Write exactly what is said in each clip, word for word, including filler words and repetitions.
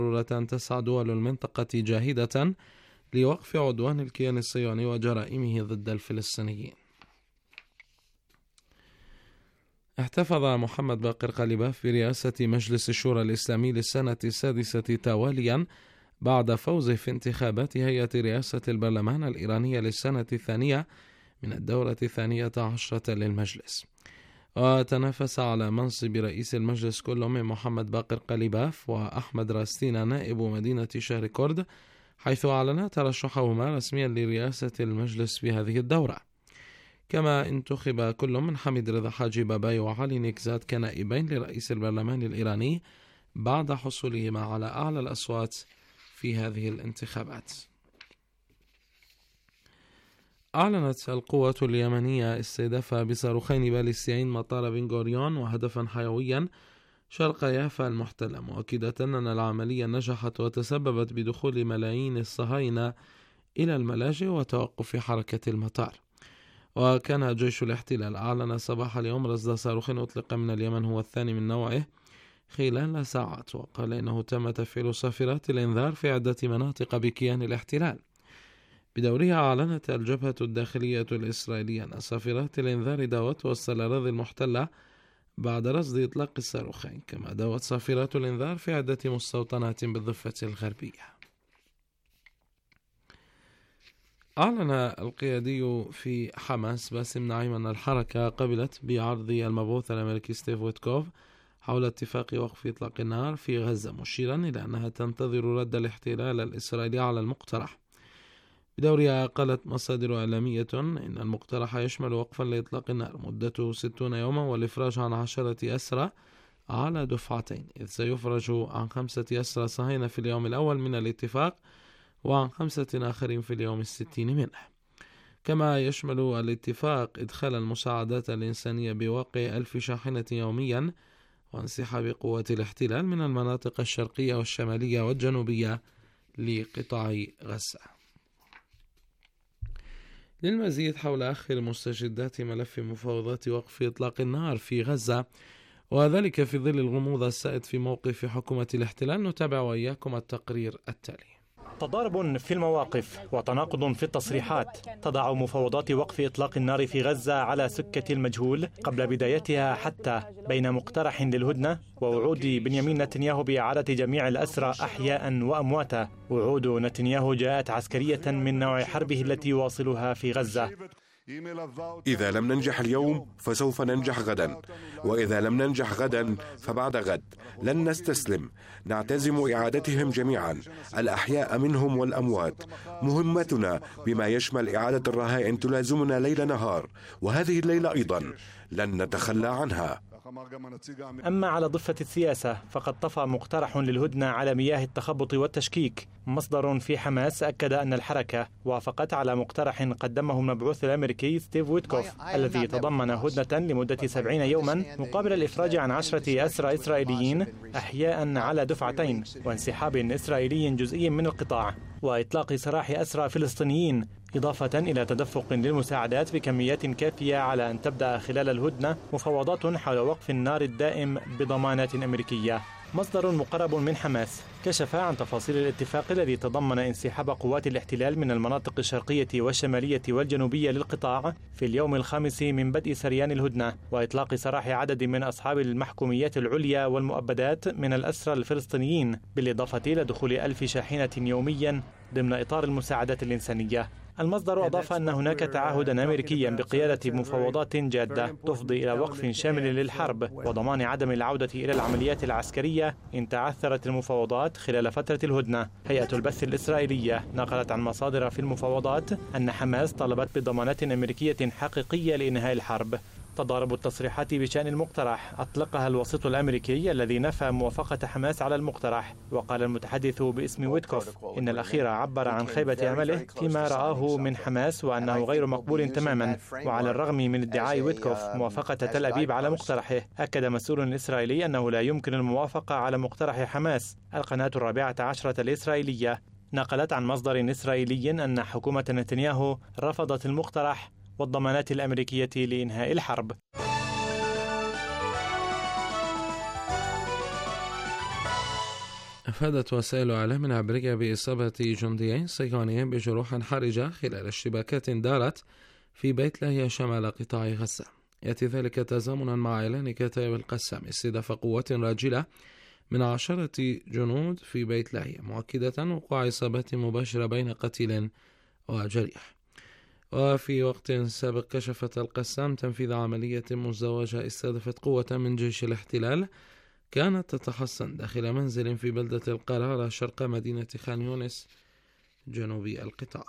ضرورة أن تسعى دول المنطقة جاهدة لوقف عدوان الكيان الصهيوني وجرائمه ضد الفلسطينيين. احتفظ محمد باقر قليباف برئاسة مجلس الشورى الإسلامي للسنة السادسة تواليا بعد فوزه في انتخابات هيئة رئاسة البرلمان الإيرانية للسنة الثانية من الدورة الثانية عشرة للمجلس. وتنافس على منصب رئيس المجلس كل من محمد باقر قليباف وأحمد راستينا نائب مدينة شهر كرد، حيث أعلنا ترشحهما رسميا لرئاسة المجلس في هذه الدورة. كما انتخب كل من حميد رضا حاجي باباي وعلي نيكزاد كنائبين لرئيس البرلمان الإيراني بعد حصولهما على أعلى الأصوات في هذه الانتخابات. أعلنت القوة اليمنية استهداف بصاروخين باليستيين مطار بن غوريون وهدفا حيويا شرق يافا المحتلة، مؤكدة أن العملية نجحت وتسببت بدخول ملايين الصهاينة إلى الملاجئ وتوقف حركة المطار. وكان جيش الاحتلال أعلن صباح اليوم رصد صاروخ أطلق من اليمن هو الثاني من نوعه خلال ساعات، وقال إنه تم تفعيل صافرات الإنذار في عدة مناطق بكيان الاحتلال. بدورها أعلنت الجبهة الداخلية الإسرائيلية أن صافرات الإنذار داوت وسط الأراضي المحتلة بعد رصد إطلاق الصاروخين، كما داوت صافرات الإنذار في عدة مستوطنات بالضفة الغربية. أعلن القيادي في حماس باسم نعيم أن الحركة قبلت بعرض المبعوث الأمريكي ستيف ويتكوف حول اتفاق وقف إطلاق النار في غزة، مشيرا إلى أنها تنتظر رد الاحتلال الإسرائيلي على المقترح. بدورها قالت مصادر إعلامية إن المقترح يشمل وقفا لإطلاق النار مدته ستون يوما والإفراج عن عشرة أسرى على دفعتين، إذ سيفرج عن خمسة أسرى صهاينة في اليوم الأول من الاتفاق وعن خمسة آخرين في اليوم الستين منه. كما يشمل الاتفاق إدخال المساعدات الإنسانية بواقع ألف شاحنة يوميا وانسحاب قوات الاحتلال من المناطق الشرقية والشمالية والجنوبية لقطاع غزة. للمزيد حول آخر مستجدات ملف مفاوضات وقف إطلاق النار في غزة، وذلك في ظل الغموض السائد في موقف حكومة الاحتلال، نتابع وإياكم التقرير التالي. تضارب في المواقف وتناقض في التصريحات تضع مفاوضات وقف إطلاق النار في غزة على سكة المجهول قبل بدايتها حتى بين مقترح للهدنة ووعود بنيامين نتنياهو بإعادة جميع الأسرى أحياء وأمواتا. وعود نتنياهو جاءت عسكرية من نوع حربه التي يواصلها في غزة. إذا لم ننجح اليوم فسوف ننجح غدا، وإذا لم ننجح غدا فبعد غد. لن نستسلم، نعتزم إعادتهم جميعا، الأحياء منهم والأموات. مهمتنا بما يشمل إعادة الرهائن تلازمنا ليل نهار، وهذه الليلة أيضا لن نتخلى عنها. أما على ضفة السياسة فقد طفى مقترح للهدنة على مياه التخبط والتشكيك. مصدر في حماس أكد أن الحركة وافقت على مقترح قدمه المبعوث الأمريكي ستيف ويتكوف الذي تضمن هدنة لمدة سبعين يوما مقابل الإفراج عن عشرة أسرى إسرائيليين أحياء على دفعتين وانسحاب إسرائيلي جزئي من القطاع وإطلاق سراح أسرى فلسطينيين، إضافة إلى تدفق للمساعدات بكميات كافية على أن تبدأ خلال الهدنة مفاوضات حول وقف النار الدائم بضمانات أمريكية. مصدر مقرب من حماس كشف عن تفاصيل الاتفاق الذي تضمن انسحاب قوات الاحتلال من المناطق الشرقية والشمالية والجنوبية للقطاع في اليوم الخامس من بدء سريان الهدنة، وإطلاق سراح عدد من أصحاب المحكوميات العليا والمؤبدات من الأسرى الفلسطينيين، بالإضافة إلى دخول ألف شاحنة يوميا ضمن إطار المساعدات الإنسانية. المصدر أضاف أن هناك تعهدا أمريكيا بقيادة مفاوضات جادة تفضي إلى وقف شامل للحرب وضمان عدم العودة إلى العمليات العسكرية إن تعثرت المفاوضات خلال فترة الهدنة. هيئة البث الإسرائيلية نقلت عن مصادر في المفاوضات أن حماس طلبت بضمانات أمريكية حقيقية لإنهاء الحرب. تضارب التصريحات بشأن المقترح أطلقها الوسيط الأمريكي الذي نفى موافقة حماس على المقترح، وقال المتحدث باسم ويتكوف إن الأخير عبر عن خيبة أمله فيما رآه من حماس وأنه غير مقبول تماما. وعلى الرغم من ادعاء ويتكوف موافقة تل أبيب على مقترحه، أكد مسؤول إسرائيلي أنه لا يمكن الموافقة على مقترح حماس. القناة الرابعة عشرة الإسرائيلية نقلت عن مصدر إسرائيلي أن حكومة نتنياهو رفضت المقترح والضمانات الأمريكية لإنهاء الحرب. أفادت وسائل إعلام العبرية بإصابة جنديين صهيونيين بجروح حرجة خلال اشتباكات دارت في بيت لاهيا شمال قطاع غزة. يأتي ذلك تزامنا مع إعلان كتائب القسام استهداف قوات راجلة من عشرة جنود في بيت لاهيا، مؤكدة وقوع إصابات مباشرة بين قتيل وجريح. وفي وقت سابق كشفت القسام تنفيذ عملية مزدوجة استهدفت قوة من جيش الاحتلال كانت تتحصن داخل منزل في بلدة القرارة شرق مدينة خان يونس جنوبي القطاع.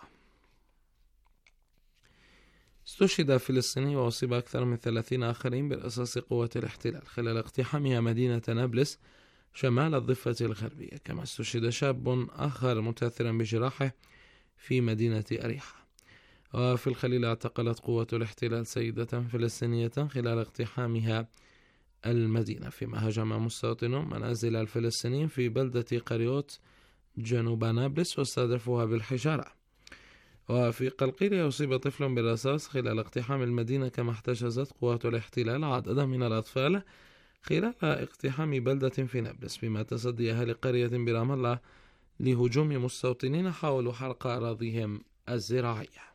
استشهد فلسطيني وأصيب أكثر من ثلاثين آخرين برصاص قوة الاحتلال خلال اقتحامها مدينة نابلس شمال الضفة الغربية، كما استشهد شاب آخر متأثرا بجراحه في مدينة أريحة. وفي الخليل اعتقلت قوة الاحتلال سيدة فلسطينية خلال اقتحامها المدينة، فيما هاجم مستوطنون منازل الفلسطينيين في بلدة قريوت جنوب نابلس واستهدفوها بالحجارة. وفي قلقيلية أصيب طفل بالرصاص خلال اقتحام المدينة، كما احتجزت قوات الاحتلال عددا من الأطفال خلال اقتحام بلدة في نابلس، بما تصدي أهل قرية برام الله لهجوم مستوطنين حاولوا حرق أراضيهم الزراعية.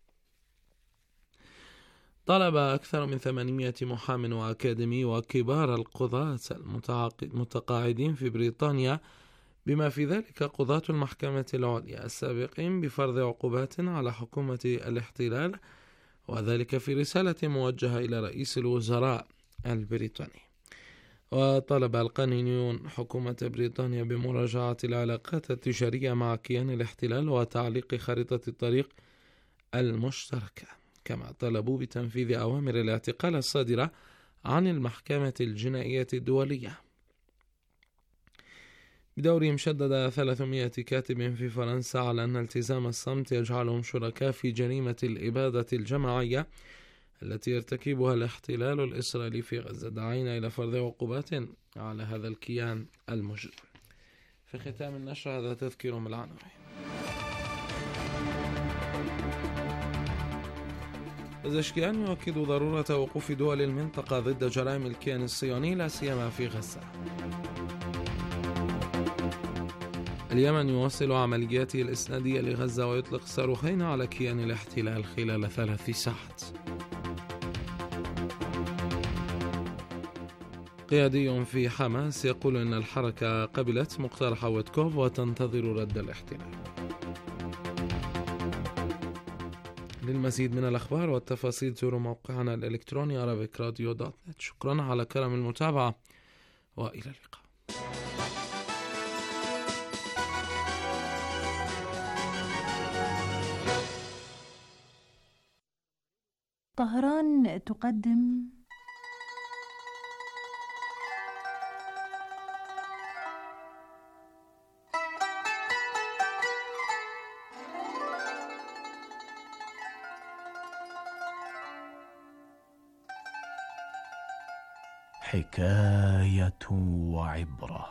طلب أكثر من ثمانمائة محام وأكاديمي وكبار القضاة المتقاعدين في بريطانيا بما في ذلك قضاة المحكمة العليا السابقين بفرض عقوبات على حكومة الاحتلال، وذلك في رسالة موجهة إلى رئيس الوزراء البريطاني. وطلب القانونيون حكومة بريطانيا بمراجعة العلاقات التجارية مع كيان الاحتلال وتعليق خريطة الطريق المشتركة، كما طلبوا بتنفيذ أوامر الاعتقال الصادرة عن المحكمة الجنائية الدولية. بدورهم شدد ثلاثمائة كاتب في فرنسا على أن التزام الصمت يجعلهم شركاء في جريمة الإبادة الجماعية التي يرتكبها الاحتلال الإسرائيلي في غزة، داعين إلى فرض عقوبات على هذا الكيان المجرم. في ختام النشر هذا تذكير بالعناوين. بزشكيان يؤكد ضرورة وقوف دول المنطقة ضد جرائم الكيان الصهيوني لا سيما في غزة. اليمن يواصل عملياته الإسنادية لغزة ويطلق صاروخين على كيان الاحتلال خلال ثلاث ساعات. قيادي في حماس يقول إن الحركة قبلت مقترح ويتكوف وتنتظر رد الاحتلال. للمزيد من الأخبار والتفاصيل زوروا موقعنا الإلكتروني أرابيك راديو دوت نت. شكرا على كرم المتابعة وإلى اللقاء. طهران تقدم حكاية وعبرة.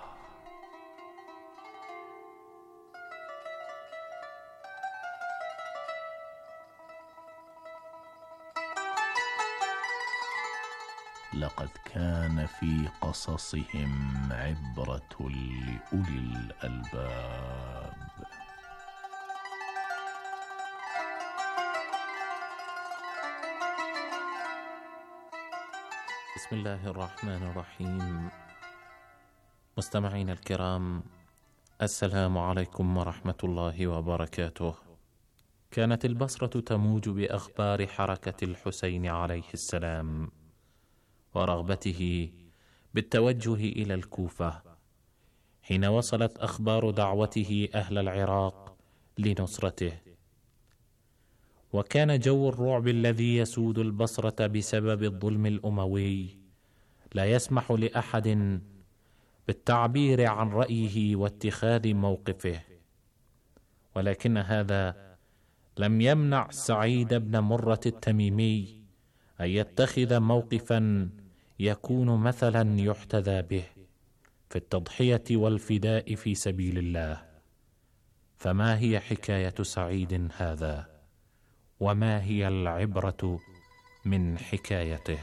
لقد كان في قصصهم عبرة لأولي الألباب. بسم الله الرحمن الرحيم. مستمعين الكرام، السلام عليكم ورحمة الله وبركاته. كانت البصرة تموج بأخبار حركة الحسين عليه السلام ورغبته بالتوجه إلى الكوفة، حين وصلت أخبار دعوته أهل العراق لنصرته. وكان جو الرعب الذي يسود البصرة بسبب الظلم الأموي لا يسمح لأحد بالتعبير عن رأيه واتخاذ موقفه، ولكن هذا لم يمنع سعيد بن مرة التميمي أن يتخذ موقفا يكون مثلا يحتذى به في التضحية والفداء في سبيل الله. فما هي حكاية سعيد هذا؟ وما هي العبرة من حكايته؟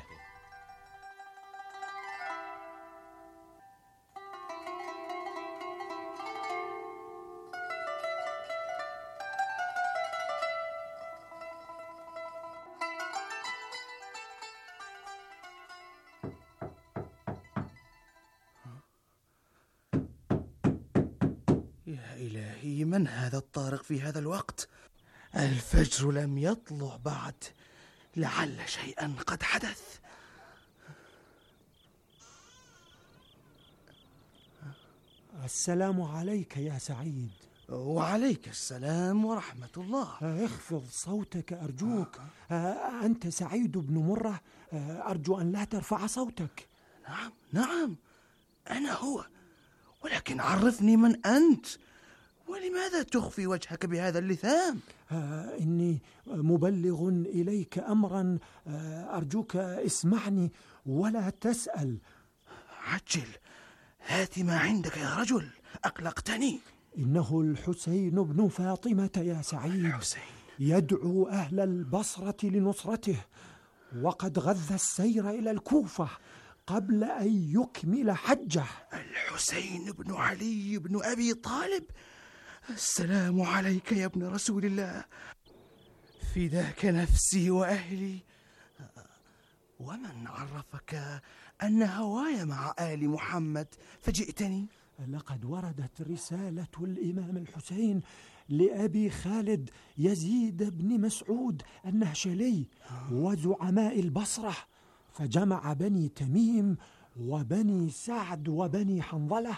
إلهي، من هذا الطارق في هذا الوقت؟ الفجر لم يطلع بعد، لعل شيئا قد حدث. السلام عليك يا سعيد. وعليك السلام ورحمة الله. اخفض صوتك أرجوك. أنت سعيد بن مرة؟ أرجو أن لا ترفع صوتك. نعم نعم أنا هو، ولكن عرفني من أنت، ولماذا تخفي وجهك بهذا اللثام؟ آه إني مبلغ إليك أمرا، آه أرجوك اسمعني ولا تسأل. عجل، هات ما عندك يا رجل، أقلقتني. إنه الحسين بن فاطمة يا سعيد. الحسين يدعو أهل البصرة لنصرته، وقد غذى السير إلى الكوفة قبل أن يكمل حجه. الحسين بن علي بن أبي طالب، السلام عليك يا ابن رسول الله، فداك نفسي وأهلي. ومن عرفك أن هواي مع آل محمد فجئتني؟ لقد وردت رسالة الإمام الحسين لأبي خالد يزيد بن مسعود النهشلي وزعماء البصرة، فجمع بني تميم وبني سعد وبني حنظلة،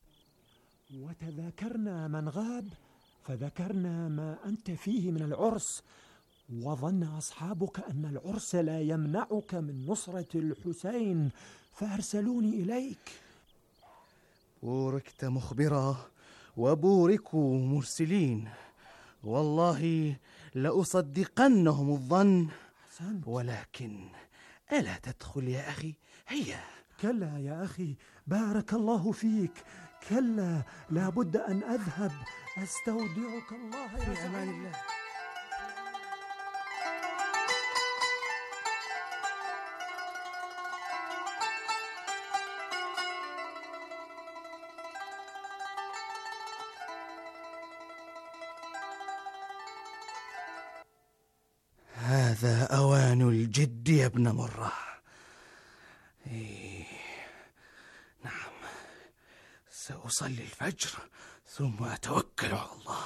وتذاكرنا من غاب، فذكرنا ما أنت فيه من العرس، وظن أصحابك أن العرس لا يمنعك من نصرة الحسين، فأرسلوني إليك. بوركت مخبرا وبوركوا مرسلين، والله لأصدقنهم الظن. أحسنت. ولكن ألا تدخل يا أخي؟ هيا. كلا يا أخي، بارك الله فيك، كلا، لابد أن أذهب. أستودعك الله يا في أمان الله. هذا أوان الجد يا ابن مرة. إيه. نعم، سأصلي الفجر ثم أتوكل على الله.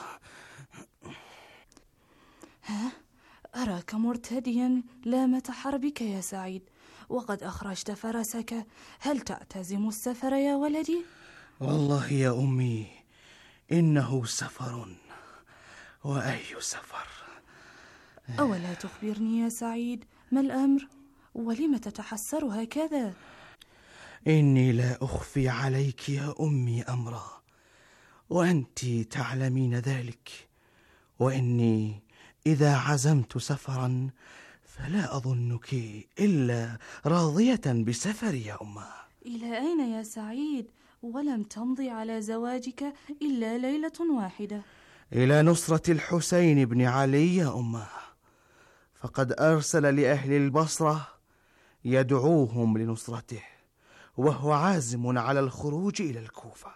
ها؟ أراك مرتديا لامة حربك يا سعيد، وقد أخرجت فرسك، هل تعتزم السفر يا ولدي؟ والله يا أمي إنه سفر، وأي سفر. أولا تخبرني يا سعيد ما الأمر؟ ولم تتحسر هكذا؟ إني لا أخفي عليك يا أمي أمرا، وأنت تعلمين ذلك، وإني إذا عزمت سفرا فلا أظنك إلا راضية بسفري يا أمه. إلى أين يا سعيد؟ ولم تمضي على زواجك إلا ليلة واحدة. إلى نصرة الحسين بن علي يا أمه، فقد أرسل لأهل البصرة يدعوهم لنصرته، وهو عازم على الخروج إلى الكوفة.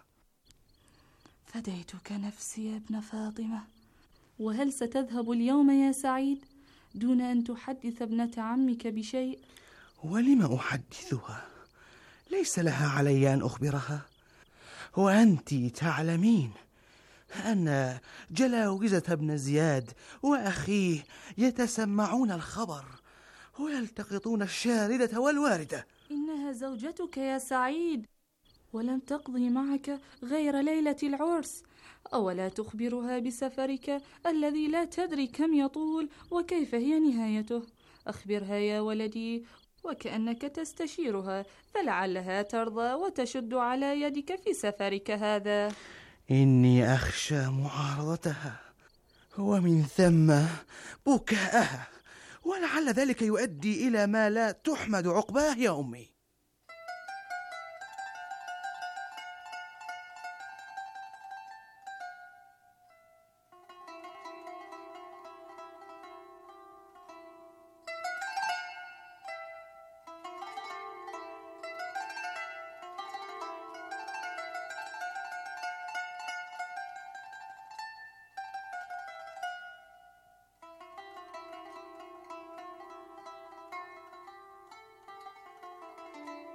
فديتك نفسي يا ابن فاطمة. وهل ستذهب اليوم يا سعيد دون أن تحدث ابنة عمك بشيء؟ ولم أحدثها؟ ليس لها علي أن أخبرها، وأنت تعلمين أن جلاوزة ابن زياد وأخيه يتسمعون الخبر ويلتقطون الشاردة والواردة. إنها زوجتك يا سعيد، ولم تقضي معك غير ليلة العرس، أولا تخبرها بسفرك الذي لا تدري كم يطول وكيف هي نهايته؟ أخبرها يا ولدي، وكأنك تستشيرها، فلعلها ترضى وتشد على يدك في سفرك هذا. إني أخشى معارضتها، ومن ثم بكاءها، ولعل ذلك يؤدي إلى ما لا تحمد عقباه يا أمي.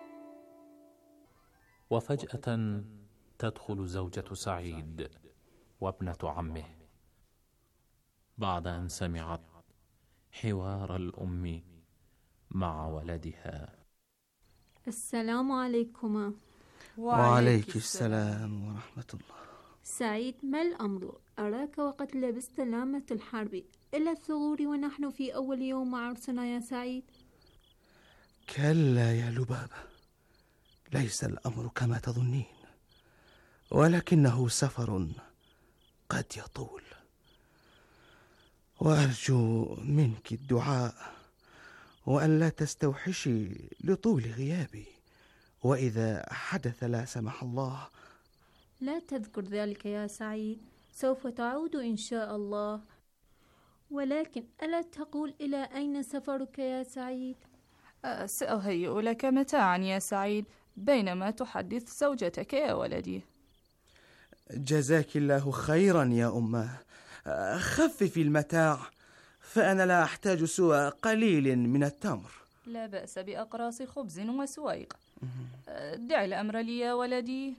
وفجأة تدخل زوجة سعيد وابنة عمه، بعد أن سمعت حوار الأم مع ولدها. السلام عليكما. وعليك السلام ورحمة الله. سعيد، ما الأمر؟ أراك وقد لبست لامة الحرب إلى الثغور ونحن في أول يوم عرسنا يا سعيد. كلا يا لبابة، ليس الأمر كما تظنين، ولكنه سفر قد يطول، وأرجو منك الدعاء وأن لا تستوحشي لطول غيابي، وإذا حدث لا سمح الله. لا تذكر ذلك يا سعيد، سوف تعود إن شاء الله. ولكن ألا تقول إلى أين سفرك يا سعيد؟ سأهيئ لك متاعا يا سعيد بينما تحدث زوجتك يا ولدي. جزاك الله خيرا يا أمه، خففي المتاع فأنا لا أحتاج سوى قليل من التمر. لا بأس بأقراص خبز وسويق. دع الأمر لي يا ولدي.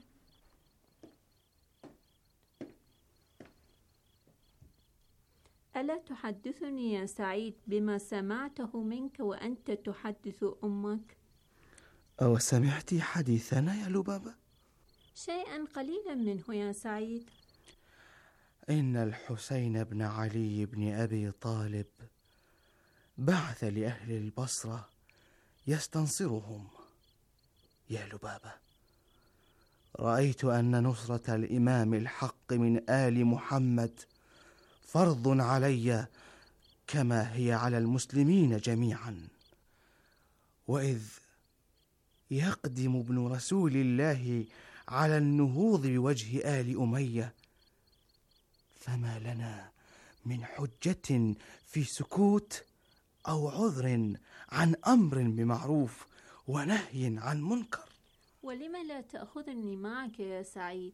ألا تحدثني يا سعيد بما سمعته منك وأنت تحدث أمك؟ أو سمعت حديثنا يا لبابة؟ شيئا قليلا منه يا سعيد. إن الحسين بن علي بن أبي طالب بعث لأهل البصرة يستنصرهم. يا لبابة، رأيت أن نصرة الإمام الحق من آل محمد فرض علي كما هي على المسلمين جميعا، وإذ يقدم ابن رسول الله على النهوض بوجه آل أمية، فما لنا من حجة في سكوت أو عذر عن أمر بمعروف ونهي عن منكر. ولم لا تأخذني معك يا سعيد؟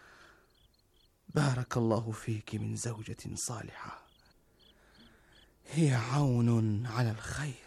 بارك الله فيك من زوجة صالحة، هي عون على الخير.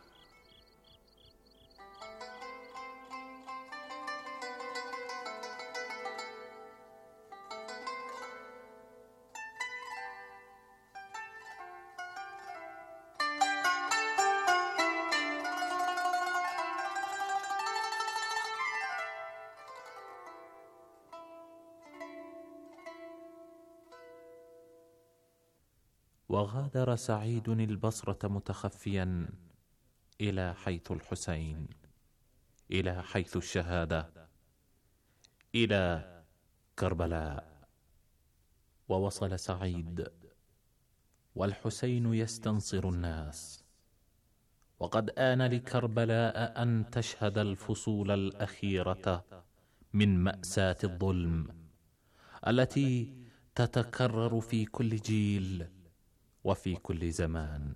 وغادر سعيد البصرة متخفيا إلى حيث الحسين، إلى حيث الشهادة، إلى كربلاء. ووصل سعيد والحسين يستنصر الناس، وقد آن لكربلاء أن تشهد الفصول الأخيرة من مأساة الظلم التي تتكرر في كل جيل وفي كل زمان.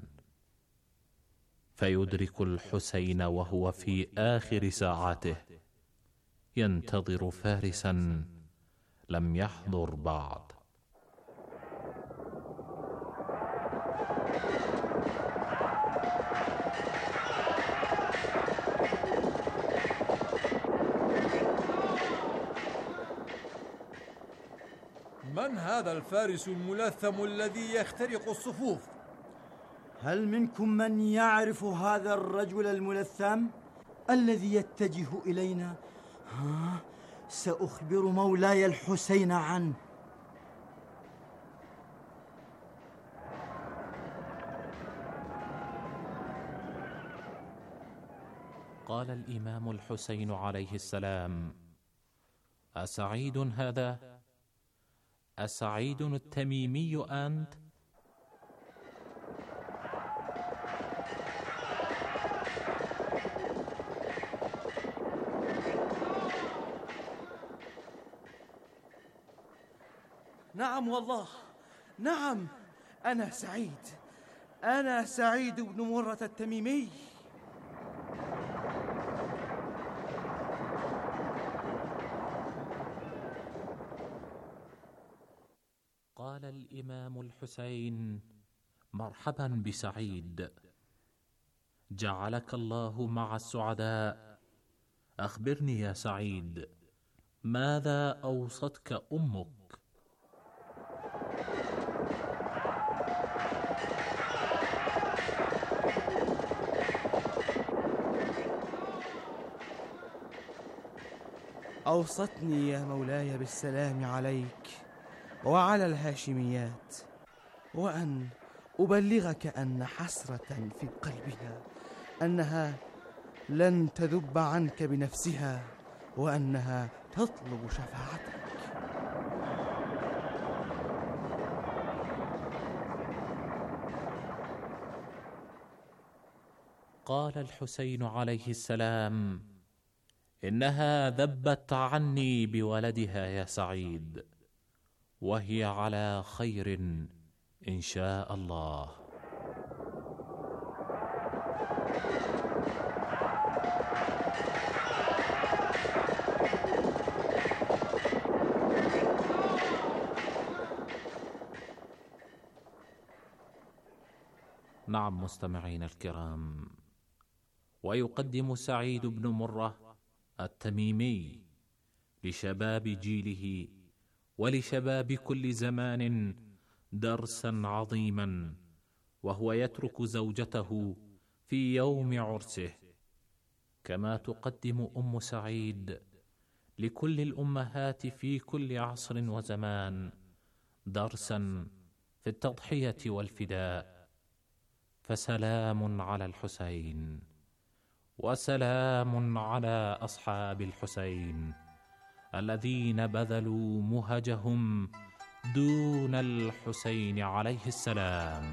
فيدرك الحسين وهو في آخر ساعاته ينتظر فارسا لم يحضر بعد. من هذا الفارس الملثم الذي يخترق الصفوف؟ هل منكم من يعرف هذا الرجل الملثم الذي يتجه إلينا؟ ها؟ سأخبر مولاي الحسين عنه. قال الإمام الحسين عليه السلام: أسعيد هذا؟ أسعيد التميمي أنت؟ نعم والله، نعم، أنا سعيد، أنا سعيد بن مرة التميمي. قال الإمام الحسين: مرحبا بسعيد، جعلك الله مع السعداء. أخبرني يا سعيد، ماذا أوصتك أمك؟ أوصتني يا مولاي بالسلام عليك وعلى الهاشميات، وأن أبلغك أن حسرة في قلبها أنها لن تذب عنك بنفسها، وأنها تطلب شفاعتك. قال الحسين عليه السلام: إنها ذبت عني بولدها يا سعيد، وهي على خير إن شاء الله. نعم مستمعين الكرام، ويقدم سعيد بن مرة التميمي لشباب جيله ولشباب كل زمان درسا عظيما، وهو يترك زوجته في يوم عرسه، كما تقدم أم سعيد لكل الأمهات في كل عصر وزمان درسا في التضحية والفداء. فسلام على الحسين، وسلام على أصحاب الحسين الذين بذلوا مهجهم دون الحسين عليه السلام.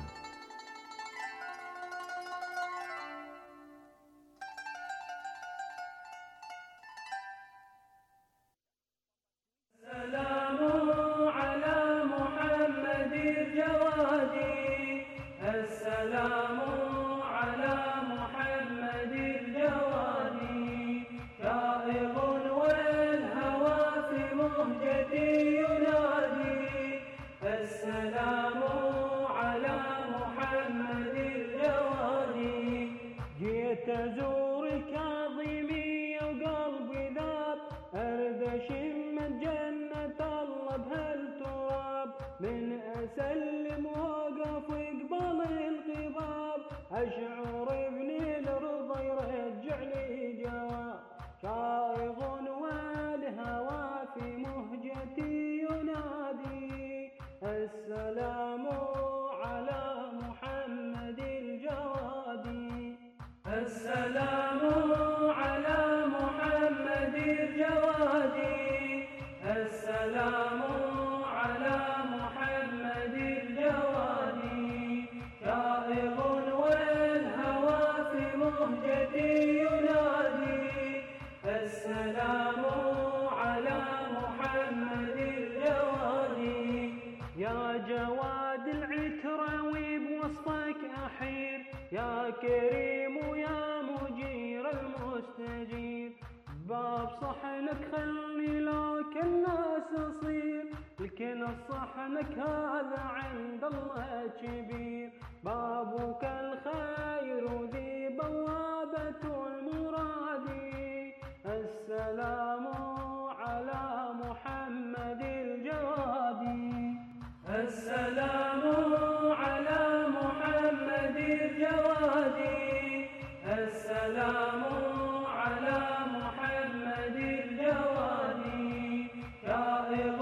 صحنك هذا عند الله كبير، بابك الخير ذي بوابة المراد. السلام على محمد الجوادي، السلام على محمد الجوادي، السلام على محمد الجوادي. شائق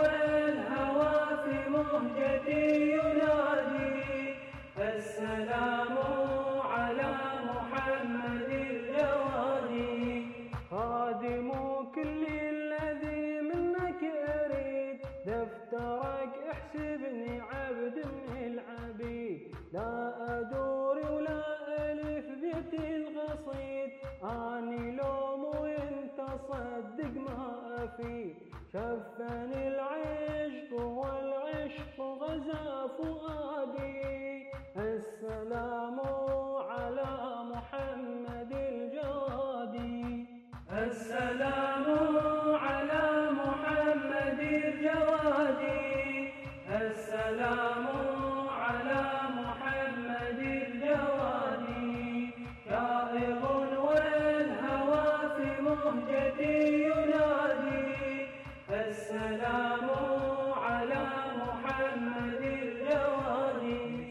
مهجتي ينادي، السلام على محمد الجوادي. خادم كل الذي منك أريد، دفترك احسبني عبد من العبيد. لا أدور ولا ألف بيت القصيد، أني لوم وانت صدق ما أفيد. شفني العشق والعشق غزا فؤادي، السلام على محمد الجوادي، السلام على محمد الجوادي، السلام على محمد الجوادي. شائق والهوى في مهجتي ينادي، السلام على محمد الجوادي.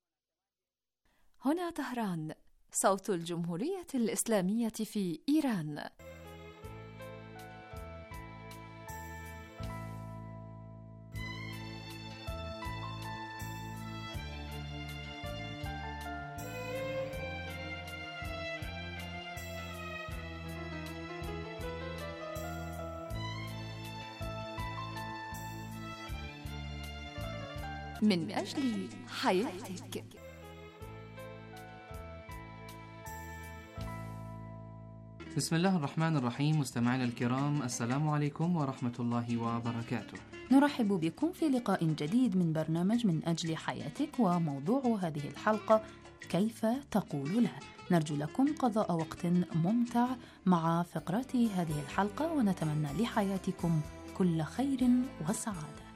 هنا طهران، صوت الجمهورية الإسلامية في إيران. من أجل حياتك. بسم الله الرحمن الرحيم. مستمعينا الكرام، السلام عليكم ورحمة الله وبركاته. نرحب بكم في لقاء جديد من برنامج من أجل حياتك، وموضوع هذه الحلقة كيف تقول لا. نرجو لكم قضاء وقت ممتع مع فقرات هذه الحلقة، ونتمنى لحياتكم كل خير وسعادة.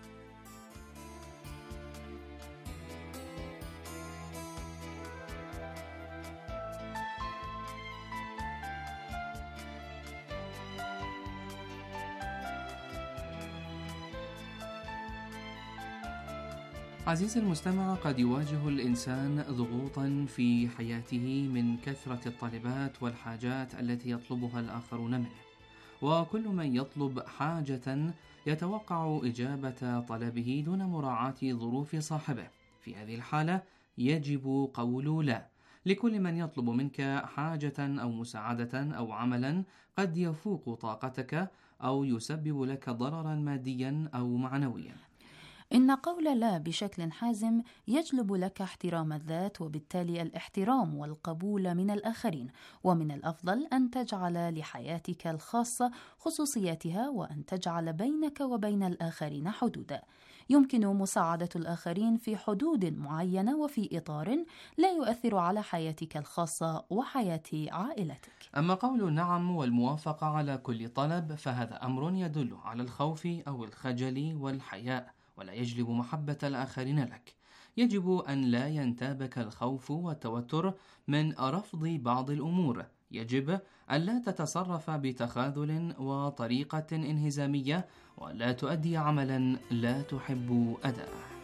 عزيزي المستمع، قد يواجه الإنسان ضغوطا في حياته من كثرة الطلبات والحاجات التي يطلبها الآخرون منه، وكل من يطلب حاجة يتوقع إجابة طلبه دون مراعاة ظروف صاحبه. في هذه الحالة يجب قول لا لكل من يطلب منك حاجة أو مساعدة أو عملا قد يفوق طاقتك أو يسبب لك ضررا ماديا أو معنويا. إن قول لا بشكل حازم يجلب لك احترام الذات، وبالتالي الاحترام والقبول من الآخرين، ومن الأفضل أن تجعل لحياتك الخاصة خصوصياتها، وأن تجعل بينك وبين الآخرين حدودا. يمكن مساعدة الآخرين في حدود معينة وفي إطار لا يؤثر على حياتك الخاصة وحياة عائلتك. أما قول نعم والموافقة على كل طلب فهذا أمر يدل على الخوف أو الخجل والحياء، ولا يجلب محبة الآخرين لك. يجب أن لا ينتابك الخوف والتوتر من رفض بعض الأمور. يجب أن لا تتصرف بتخاذل وطريقة انهزامية، ولا تؤدي عملا لا تحب أداءه.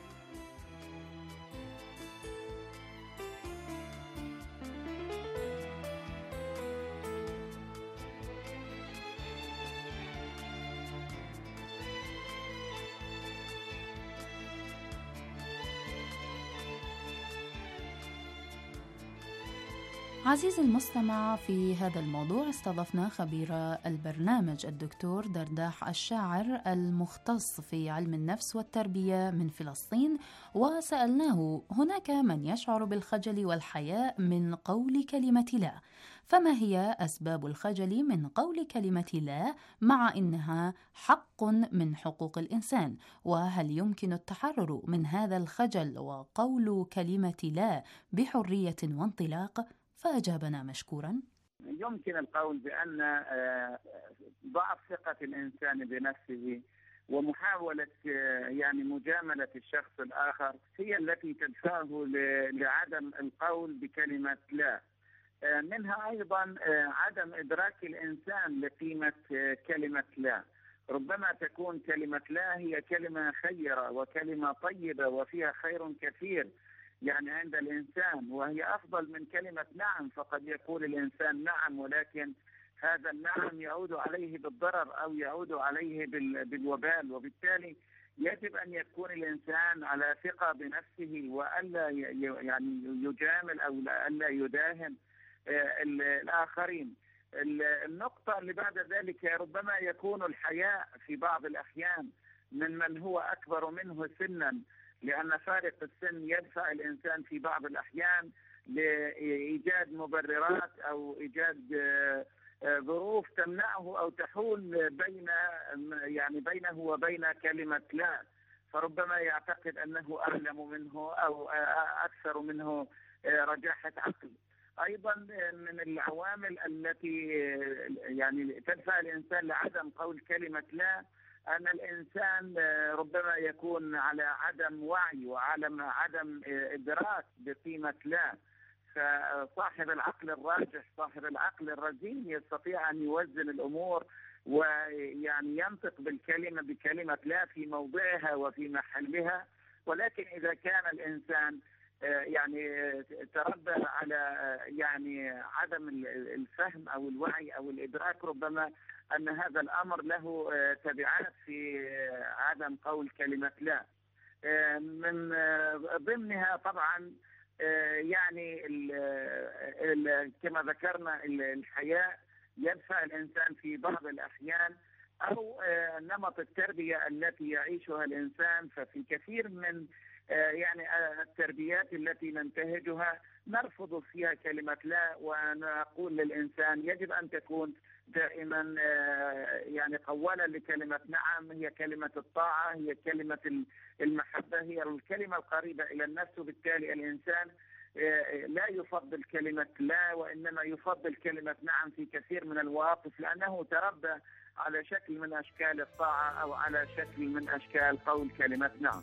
عزيزي المستمع، في هذا الموضوع استضفنا خبير البرنامج الدكتور درداح الشاعر المختص في علم النفس والتربية من فلسطين، وسألناه: هناك من يشعر بالخجل والحياء من قول كلمة لا، فما هي أسباب الخجل من قول كلمة لا مع إنها حق من حقوق الإنسان؟ وهل يمكن التحرر من هذا الخجل وقول كلمة لا بحرية وانطلاق؟ فأجابنا مشكورا: يمكن القول بأن ضعف ثقة الإنسان بنفسه ومحاولة يعني مجاملة الشخص الآخر هي التي تدفعه لعدم القول بكلمة لا. منها أيضا عدم إدراك الإنسان لقيمة كلمة لا. ربما تكون كلمة لا هي كلمة خيرة وكلمة طيبة وفيها خير كثير يعني عند الإنسان، وهي أفضل من كلمة نعم. فقد يقول الإنسان نعم، ولكن هذا النعم يعود عليه بالضرر أو يعود عليه بالوبال، وبالتالي يجب أن يكون الإنسان على ثقة بنفسه وألا يعني يجامل أو ألا يداهن الآخرين. النقطة اللي بعد ذلك ربما يكون الحياء في بعض الأحيان من من هو أكبر منه سنا، لأن فارق السن يدفع الإنسان في بعض الأحيان لإيجاد مبررات أو إيجاد ظروف تمنعه أو تحول بين يعني بينه وبين كلمة لا، فربما يعتقد أنه أعلم منه أو أكثر منه رجاحة عقل. أيضا من العوامل التي يعني تدفع الإنسان لعدم قول كلمة لا أن الإنسان ربما يكون على عدم وعي وعلى عدم إدراك بقيمة لا. فصاحب العقل الراجح، صاحب العقل الرزين، يستطيع أن يوزن الأمور ويعني ينطق بالكلمة بكلمة لا في موضعها وفي محلها. ولكن إذا كان الإنسان يعني تربى على يعني عدم الفهم أو الوعي أو الإدراك، ربما أن هذا الأمر له تبعات في عدم قول كلمة لا. من ضمنها طبعا يعني كما ذكرنا الحياء يدفع الإنسان في بعض الأحيان أو نمط التربية التي يعيشها الإنسان. ففي كثير من يعني التربيات التي ننتهجها نرفض فيها كلمة لا، ونقول للإنسان يجب أن تكون دائما يعني قوالا لكلمة نعم، هي كلمة الطاعة، هي كلمة المحبة، هي الكلمة القريبة إلى النفس. وبالتالي الإنسان لا يفضل كلمة لا، وإنما يفضل كلمة نعم في كثير من المواقف، لأنه تربى على شكل من أشكال الطاعة أو على شكل من أشكال قول كلمة نعم.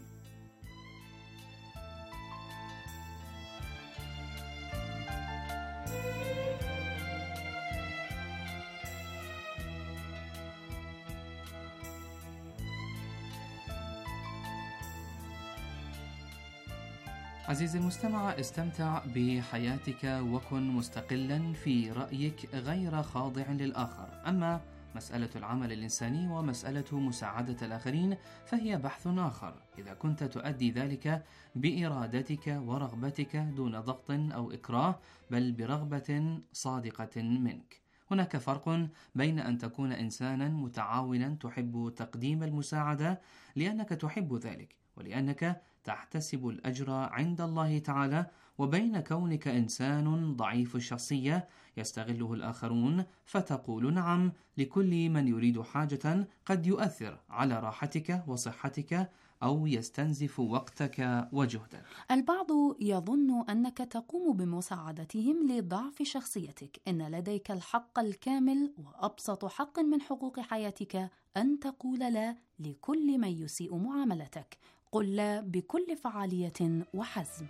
عزيزي المستمع، استمتع بحياتك وكن مستقلا في رأيك غير خاضع للآخر. أما مسألة العمل الإنساني ومسألة مساعدة الآخرين فهي بحث آخر، إذا كنت تؤدي ذلك بإرادتك ورغبتك دون ضغط أو إكراه، بل برغبة صادقة منك. هناك فرق بين أن تكون إنسانا متعاونا تحب تقديم المساعدة لأنك تحب ذلك ولأنك تحتسب الأجر عند الله تعالى، وبين كونك إنسان ضعيف الشخصية يستغله الآخرون فتقول نعم لكل من يريد حاجة قد يؤثر على راحتك وصحتك أو يستنزف وقتك وجهدك. البعض يظن أنك تقوم بمساعدتهم لضعف شخصيتك. إن لديك الحق الكامل وأبسط حق من حقوق حياتك أن تقول لا لكل من يسيء معاملتك. قل لا بكل فعالية وحزم.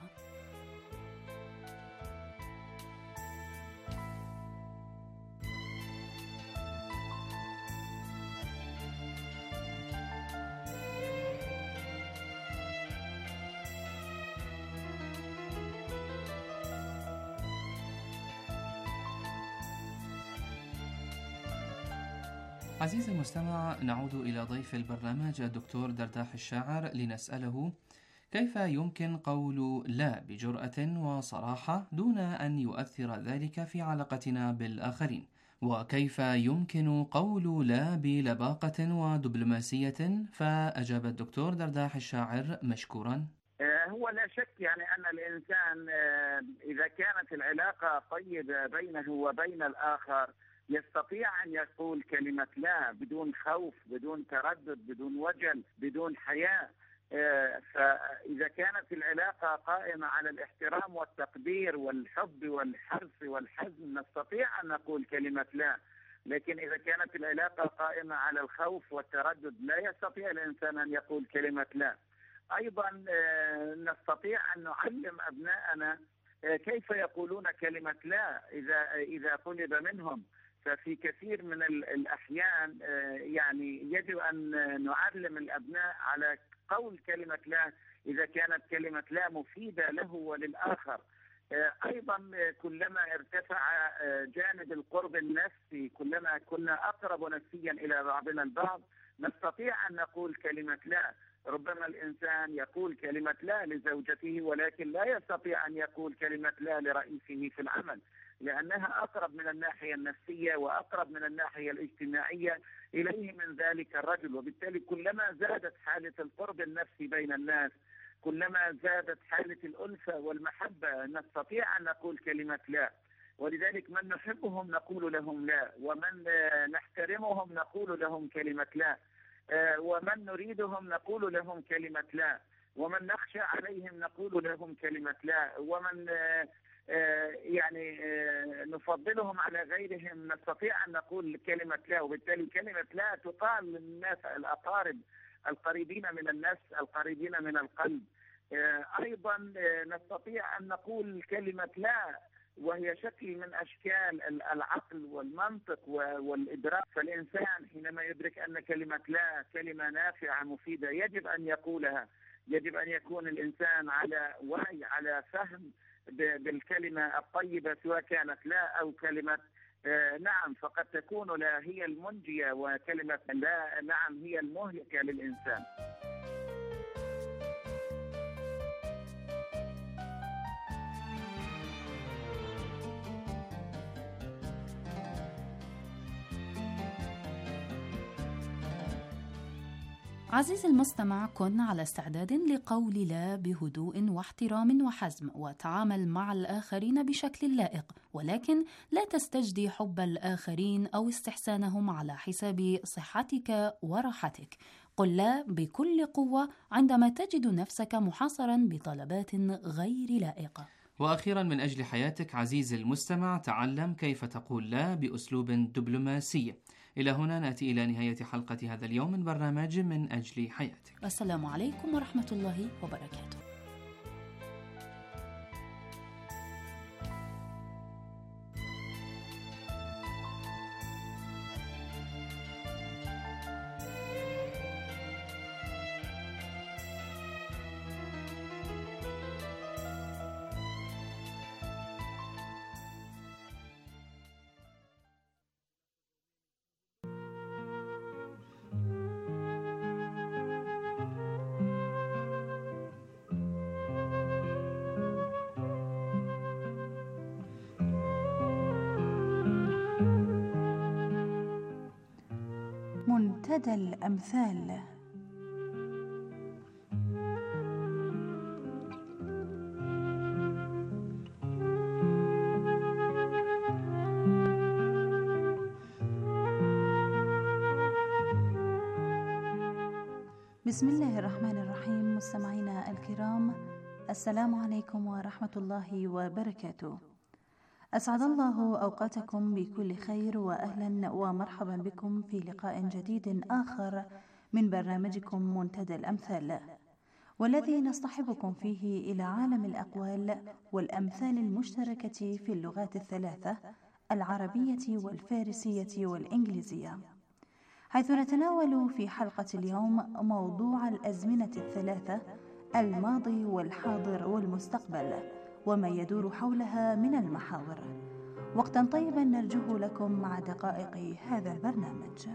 عزيزي المستمع، نعود إلى ضيف البرنامج الدكتور درداح الشاعر لنسأله كيف يمكن قول لا بجرأة وصراحة دون أن يؤثر ذلك في علاقتنا بالآخرين، وكيف يمكن قول لا بلباقة ودبلوماسية. فأجاب الدكتور درداح الشاعر مشكورا: هو لا شك يعني أن الإنسان إذا كانت العلاقة طيبة بينه وبين الآخر يستطيع أن يقول كلمة لا بدون خوف، بدون تردد، بدون وجل، بدون حياء. فإذا كانت العلاقة قائمة على الاحترام والتقدير والحب والحرص والحزم نستطيع أن نقول كلمة لا. لكن إذا كانت العلاقة قائمة على الخوف والتردد لا يستطيع الإنسان أن يقول كلمة لا. أيضا نستطيع أن نعلم أبناءنا كيف يقولون كلمة لا إذا إذا طلب منهم. ففي كثير من الأحيان يعني يجب أن نعلم الأبناء على قول كلمة لا إذا كانت كلمة لا مفيدة له وللآخر. أيضا كلما ارتفع جانب القرب النفسي، كلما كنا أقرب نفسيا إلى بعضنا البعض، نستطيع أن نقول كلمة لا. ربما الإنسان يقول كلمة لا لزوجته ولكن لا يستطيع أن يقول كلمة لا لرئيسه في العمل، لأنها أقرب من الناحية النفسية وأقرب من الناحية الاجتماعية إليه من ذلك الرجل. وبالتالي كلما زادت حالة القرب النفسي بين الناس، كلما زادت حالة الألفة والمحبة، نستطيع أن نقول كلمة لا. ولذلك من نحبهم نقول لهم لا، ومن نحترمهم نقول لهم كلمة لا، ومن نريدهم نقول لهم كلمة لا، ومن نخشى عليهم نقول لهم كلمة لا، ومن يعني نفضلهم على غيرهم نستطيع أن نقول كلمة لا. وبالتالي كلمة لا تقال للناس الأقارب القريبين من النفس، القريبين من القلب. أيضا نستطيع أن نقول كلمة لا وهي شكل من أشكال العقل والمنطق والإدراك. فالإنسان حينما يدرك أن كلمة لا كلمة نافعة مفيدة يجب أن يقولها. يجب أن يكون الإنسان على وعي، على فهم بالكلمة الطيبة، سواء كانت لا أو كلمة نعم. فقد تكون لا هي المنجية وكلمة لا نعم هي المهلكة للإنسان. عزيزي المستمع، كن على استعداد لقول لا بهدوء واحترام وحزم، وتعامل مع الآخرين بشكل لائق، ولكن لا تستجدي حب الآخرين أو استحسانهم على حساب صحتك وراحتك. قل لا بكل قوة عندما تجد نفسك محاصرا بطلبات غير لائقة. وأخيرا، من أجل حياتك عزيزي المستمع، تعلم كيف تقول لا بأسلوب دبلوماسي. إلى هنا نأتي إلى نهاية حلقة هذا اليوم من برنامج من أجل حياتك. السلام عليكم ورحمة الله وبركاته. منتدى الأمثال. بسم الله الرحمن الرحيم. مستمعينا الكرام، السلام عليكم ورحمة الله وبركاته. أسعد الله أوقاتكم بكل خير، وأهلا ومرحبا بكم في لقاء جديد آخر من برنامجكم منتدى الأمثال، والذي نصطحبكم فيه إلى عالم الأقوال والأمثال المشتركة في اللغات الثلاثة العربية والفارسية والإنجليزية، حيث نتناول في حلقة اليوم موضوع الأزمنة الثلاثة: الماضي والحاضر والمستقبل، وما يدور حولها من المحاور. وقتا طيبا نرجوه لكم مع دقائق هذا البرنامج.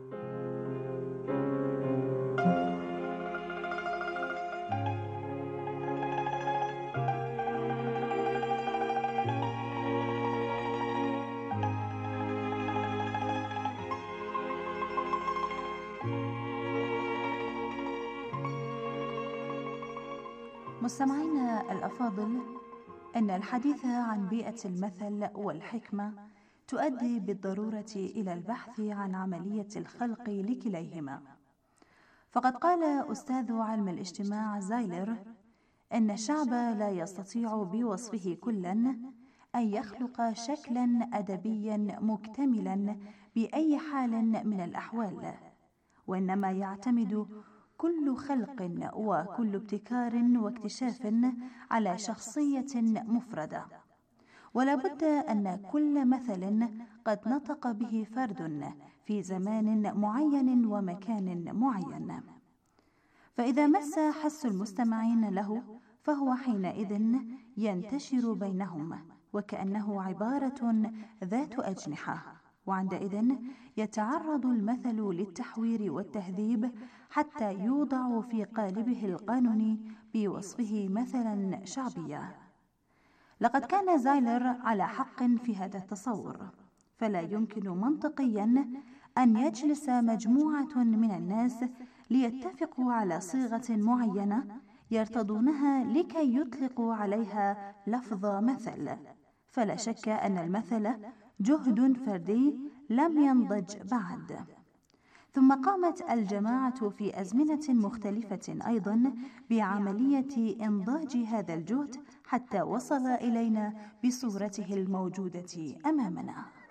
مستمعينا الأفاضل، إن الحديث عن بيئة المثل والحكمة تؤدي بالضرورة إلى البحث عن عملية الخلق لكليهما. فقد قال أستاذ علم الاجتماع زايلر إن الشعب لا يستطيع بوصفه كلا أن يخلق شكلا أدبيا مكتملا بأي حال من الأحوال، وإنما يعتمد كل خلق وكل ابتكار واكتشاف على شخصية مفردة، ولا بد أن كل مثل قد نطق به فرد في زمان معين ومكان معين، فإذا مس حس المستمعين له فهو حينئذ ينتشر بينهم وكأنه عبارة ذات أجنحة، وعندئذ يتعرض المثل للتحوير والتهذيب حتى يوضع في قالبه القانوني بوصفه مثلا شعبيا. لقد كان زايلر على حق في هذا التصور، فلا يمكن منطقيا أن يجلس مجموعة من الناس ليتفقوا على صيغة معينة يرتضونها لكي يطلقوا عليها لفظ مثل، فلا شك أن المثل جهد فردي لم ينضج بعد. ثم قامت الجماعة في أزمنة مختلفة أيضا بعملية إنضاج هذا الجهد حتى وصل إلينا بصورته الموجودة أمامنا.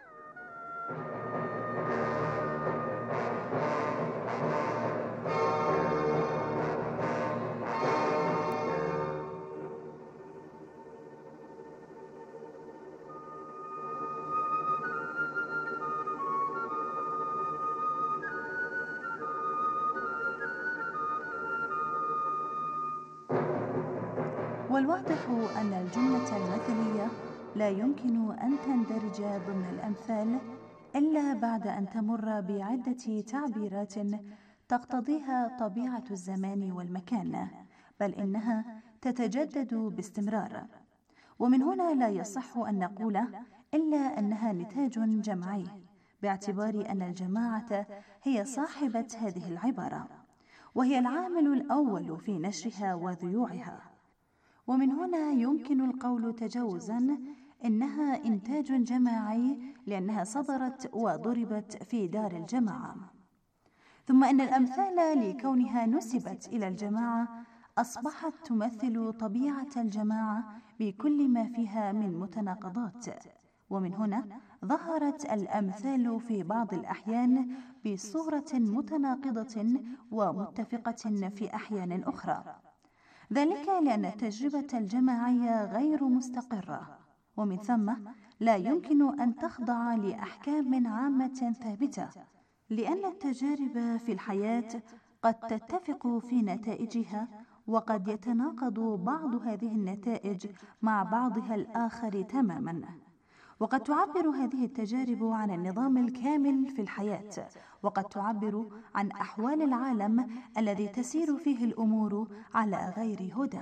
والواضح أن الجملة المثلية لا يمكن أن تندرج ضمن الأمثال إلا بعد أن تمر بعدة تعبيرات تقتضيها طبيعة الزمان والمكان، بل إنها تتجدد باستمرار. ومن هنا لا يصح أن نقول إلا أنها نتاج جمعي، باعتبار أن الجماعة هي صاحبة هذه العبارة. وهي العامل الأول في نشرها وذيوعها. ومن هنا يمكن القول تجاوزا إنها إنتاج جماعي لأنها صدرت وضربت في دار الجماعة. ثم إن الأمثال لكونها نسبت إلى الجماعة أصبحت تمثل طبيعة الجماعة بكل ما فيها من متناقضات، ومن هنا ظهرت الأمثال في بعض الأحيان بصورة متناقضة ومتفقة في أحيان أخرى، ذلك لأن التجربة الجماعية غير مستقرة، ومن ثم لا يمكن أن تخضع لأحكام عامة ثابتة، لأن التجارب في الحياة قد تتفق في نتائجها، وقد يتناقض بعض هذه النتائج مع بعضها الآخر تماما. وقد تعبر هذه التجارب عن النظام الكامل في الحياة، وقد تعبر عن أحوال العالم الذي تسير فيه الأمور على غير هدى.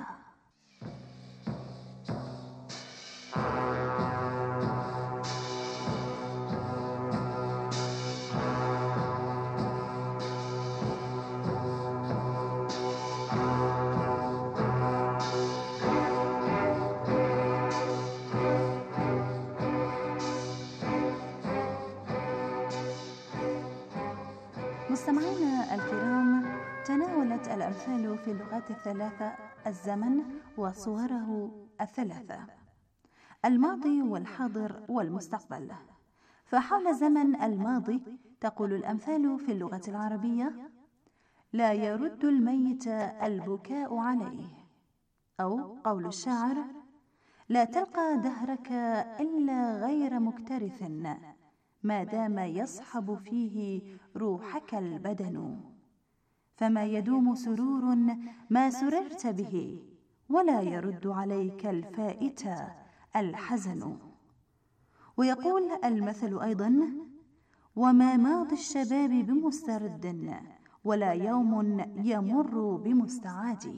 مستمعينا الكرام، تناولت الأمثال في اللغات الثلاثة الزمن وصوره الثلاثة، الماضي والحاضر والمستقبل. فحول الزمن الماضي تقول الأمثال في اللغة العربية: لا يرد الميت البكاء عليه، أو قول الشاعر: لا تلقى دهرك إلا غير مكترث ما دام يصحب فيه روحك البدن، فما يدوم سرور ما سررت به، ولا يرد عليك الفائت الحزن. ويقول المثل أيضا: وما ماضي الشباب بمسترد، ولا يوم يمر بمستعاد.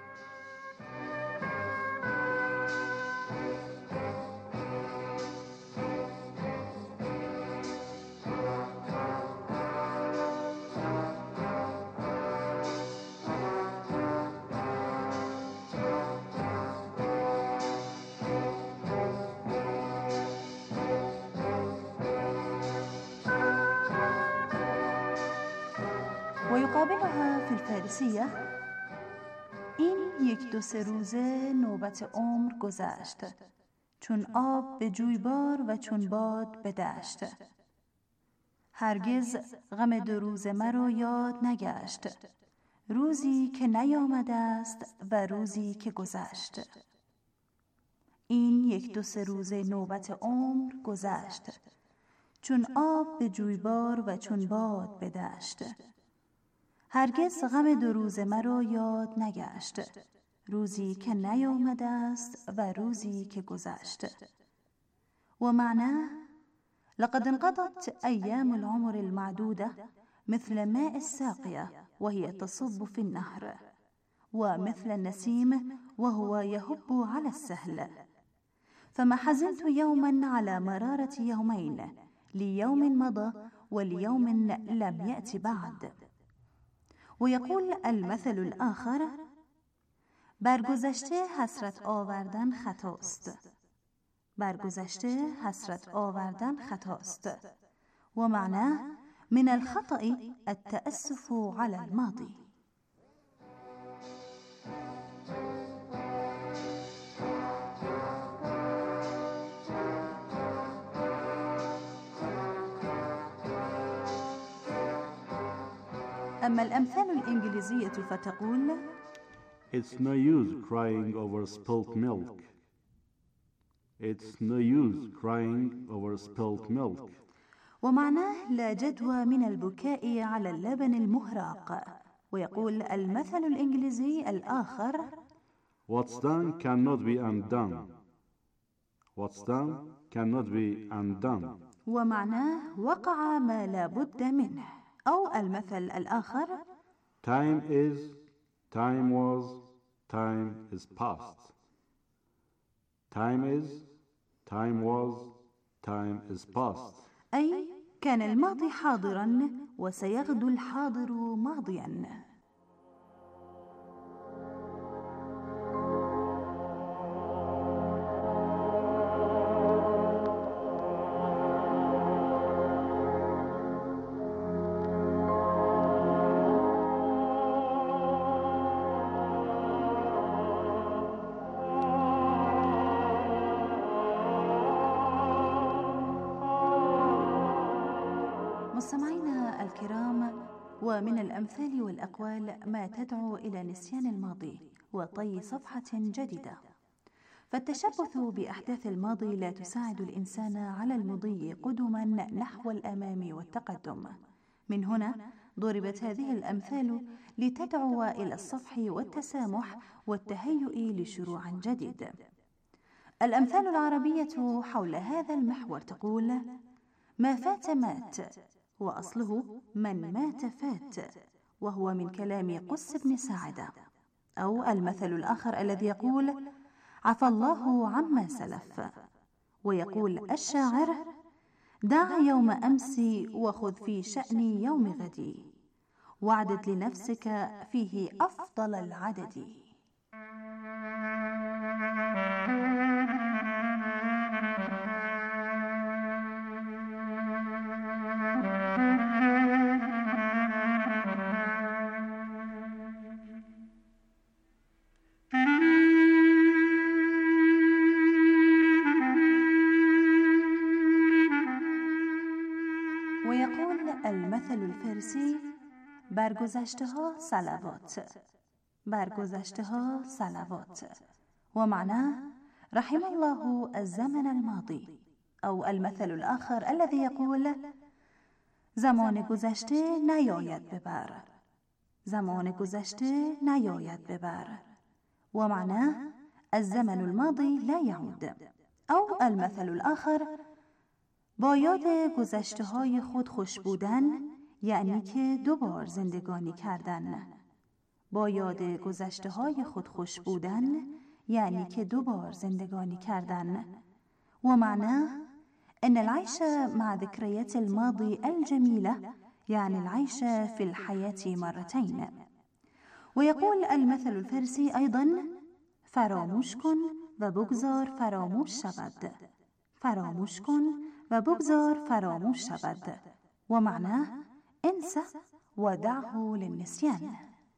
ويقابلها في الفارسية: این یک دو سه روزه نوبت عمر گذشت، چون آب به جویبار و چون باد به دشت. هرگز غم دو روز مرا یاد نگشت، روزی که نیامده است و روزی که گذشت. این یک دو سه روزه نوبت عمر گذشت، چون آب به جویبار و چون باد به دشت. هرگز غم دو روز مرا یاد نگشت، روزی که نیامده است و روزی که گذشت. و معناه: لقد انقضت أيام العمر المعدودة مثل ماء الساقية وهي تصب في النهر، ومثل النسيم وهو يهب على السهل. فما حزنت يوما على مرارة يومين، ليوم مضى وليوم لم يأت بعد. ويقول المثل الآخر: برگذشته حسرت آوردن خطاست، برگذشته حسرت آوردن خطاست. ومعناه: من الخطأ التأسف على الماضي. أما الأمثال الإنجليزية فتقول: It's no use crying over spilt milk. It's no use crying over spilt milk. ومعناه: لا جدوى من البكاء على اللبن المهراق. ويقول المثل الإنجليزي الآخر: What's done cannot be undone. What's done cannot be undone. ومعناه: وقع ما لا بد منه. أو المثل الآخر: Time is, time was, time is past. Time is, time was, time is past. أي كان الماضي حاضرا وسيغدو الحاضر ماضيا. مستمعينا الكرام، ومن الأمثال والأقوال ما تدعو إلى نسيان الماضي وطي صفحة جديدة. فالتشبث بأحداث الماضي لا تساعد الإنسان على المضي قدما نحو الأمام والتقدم. من هنا ضربت هذه الأمثال لتدعو إلى الصفح والتسامح والتهيؤ لشروع جديد. الأمثال العربية حول هذا المحور تقول: ما فات مات، وأصله من مات فات، وهو من كلام قس بن ساعدة. أو المثل الآخر الذي يقول: عفى الله عما سلف. ويقول الشاعر: دع يوم أمس وخذ في شأن يوم غدي، واعدد لنفسك فيه أفضل العدد. ويقول المثل الفارسي: برگذشته‌ها صلوات، برگذشته‌ها صلوات، ومعناه رحم الله الزمن الماضي. أو المثل الآخر الذي يقول: زمان گذشته نیاید ببر، زمان گذشته نیاید ببر، ومعناه الزمن الماضي لا يعود. أو المثل الآخر: با یاد گذشته های خود خوش بودن، یعنی که دوبار زندگانی کردن. با یاد گذشته های خود خوش بودن، یعنی که دوبار زندگانی کردن. ومعناه أن العيش مع ذكريات الماضي الجميلة يعني العيش في الحياة مرتين. ويقول المثل الفارسي أيضا: فراموش کن و بگذار فراموش شود، فراموش کن و بگذار فراموش شود، ومعناه انسى ودعه للنسيان.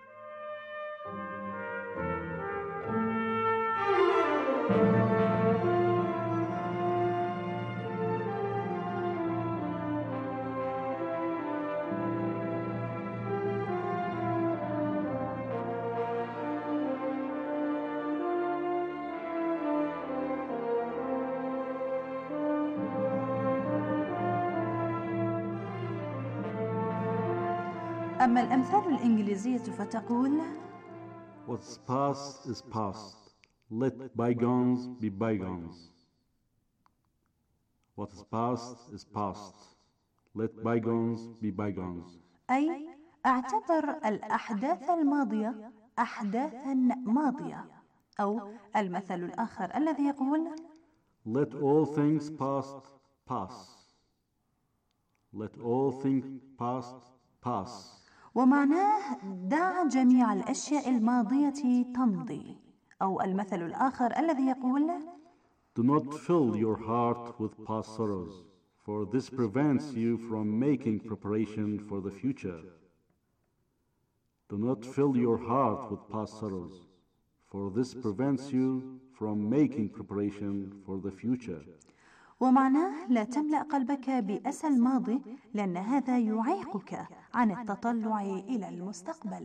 أما الأمثال الإنجليزية فتقول: What's past is past. Let bygones be bygones. What is past is past. Let bygones be bygones. أي اعتبر الأحداث الماضية أحداثا ماضية. أو المثل الآخر الذي يقول: Let all things past pass. Let all things past pass. ومعناه دع جميع الأشياء الماضية تمضي. أو المثل الآخر الذي يقول: Do not fill your heart with past sorrows, for this prevents you from making preparation for the future. Do not fill your heart with past sorrows, for this prevents you from making preparation for the future. ومعناه لا تملأ قلبك بأسى الماضي، لأن هذا يعيقك عن التطلع إلى المستقبل.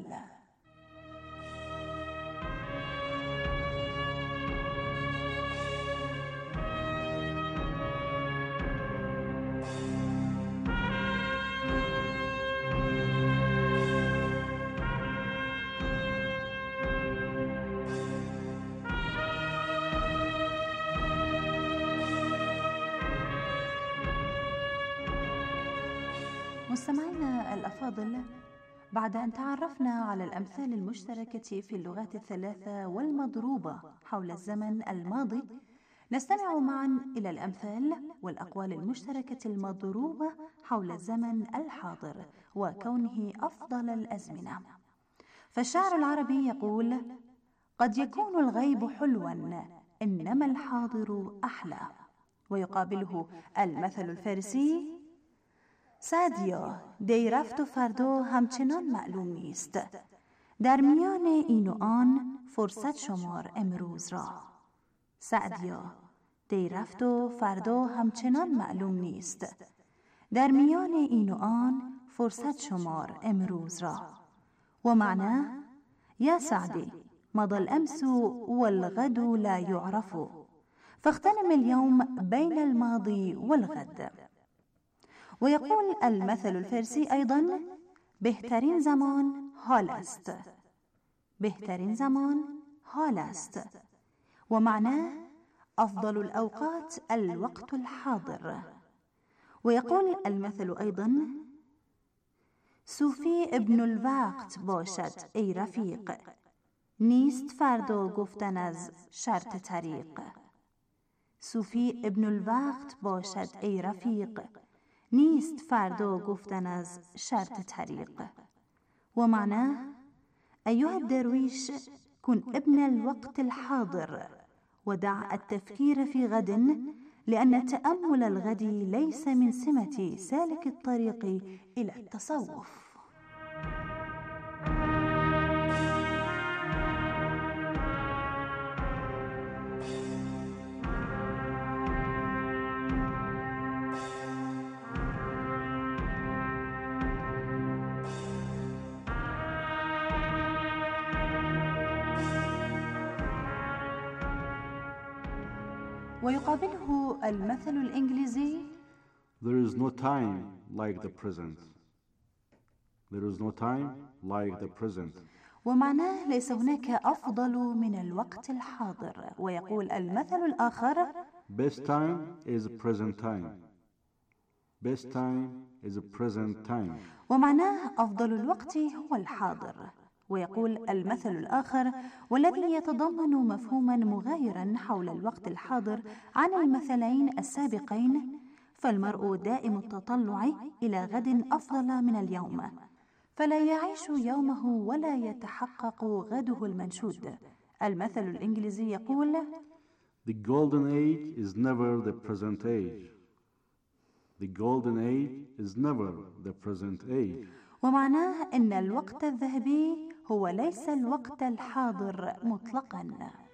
مستمعينا الأفاضل، بعد أن تعرفنا على الأمثال المشتركة في اللغات الثلاثة والمضروبة حول الزمن الماضي، نستمع معا إلى الأمثال والأقوال المشتركة المضروبة حول الزمن الحاضر وكونه أفضل الأزمنة. فالشاعر العربي يقول: قد يكون الغيب حلوا إنما الحاضر أحلى. ويقابله المثل الفارسي: سعدیا دی رفت و فردا همچنان معلوم نیست، در میان این و آن فرصت شمار امروز را. سعدیا دی رفت و فردا همچنان معلوم نیست، در میان این و آن فرصت شمار امروز را. و معناه يا سعدي مضى الأمس والغد لا يعرف، فاغتنم اليوم بين الماضي والغد. ويقول المثل الفارسي أيضا بهترین زمان حال است. بهترین زمان حال است. ومعناه أفضل الأوقات الوقت الحاضر. ويقول المثل أيضا صوفی ابن الوقت باشد ای رفیق، نیست فردا گفتن از شرط طریق. صوفی ابن الوقت باشد ای رفیق، نیست فردا گفتن از شرط طریق. ومعناه أيها الدرويش كن ابن الوقت الحاضر ودع التفكير في غد، لأن تأمل الغد ليس من سمة سالك الطريق إلى التصوف. ويقابله المثل الإنجليزي There is no time like the present. There is no time like the present. ومعناه ليس هناك أفضل من الوقت الحاضر. ويقول المثل الآخر Best time is present time. Best time is present time. ومعناه أفضل الوقت هو الحاضر. ويقول المثل الآخر والذي يتضمن مفهوما مغايرا حول الوقت الحاضر عن المثلين السابقين، فالمرء دائم التطلع إلى غد أفضل من اليوم، فلا يعيش يومه ولا يتحقق غده المنشود. المثل الإنجليزي يقول The golden age is never the present age. The golden age is never the present age. ومعناه أن الوقت الذهبي هو ليس الوقت الحاضر مطلقا.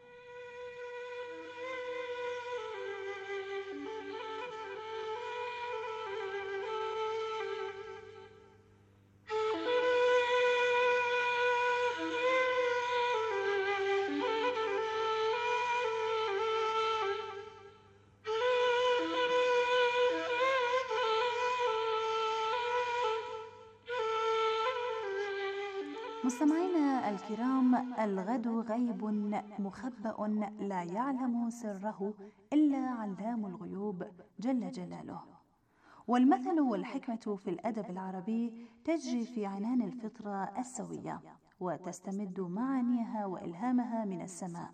مستمعينا الكرام، الغد غيب مخبأ لا يعلم سره إلا علام الغيوب جل جلاله. والمثل والحكمة في الأدب العربي تجري في عنان الفطرة السوية، وتستمد معانيها وإلهامها من السماء.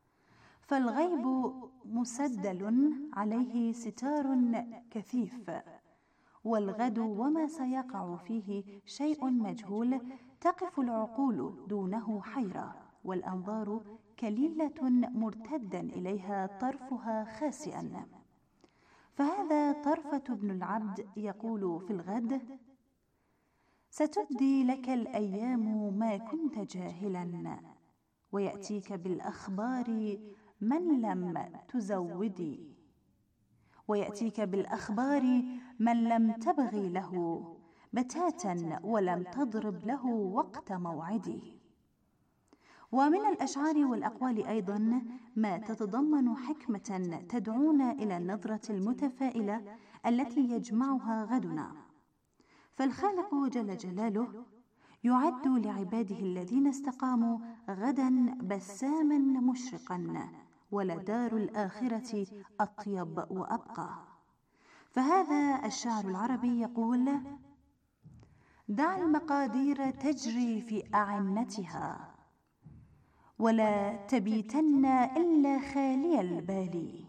فالغيب مسدل عليه ستار كثيف، والغد وما سيقع فيه شيء مجهول، تقف العقول دونه حيرة، والأنظار كليلة مرتدا إليها طرفها خاسئا. فهذا طرفة بن العبد يقول في الغد: ستبدي لك الأيام ما كنت جاهلا، ويأتيك بالأخبار من لم تزودي، ويأتيك بالأخبار من لم تبغي له بتاتا ولم تضرب له وقت موعده. ومن الأشعار والأقوال أيضا ما تتضمن حكمة تدعونا إلى النظرة المتفائلة التي يجمعها غدنا. فالخالق جل جلاله يعد لعباده الذين استقاموا غدا بساما مشرقا، ولدار الآخرة أطيب وأبقى. فهذا الشعر العربي يقول: دع المقادير تجري في أعنتها، ولا تبيتن إلا خالي البال،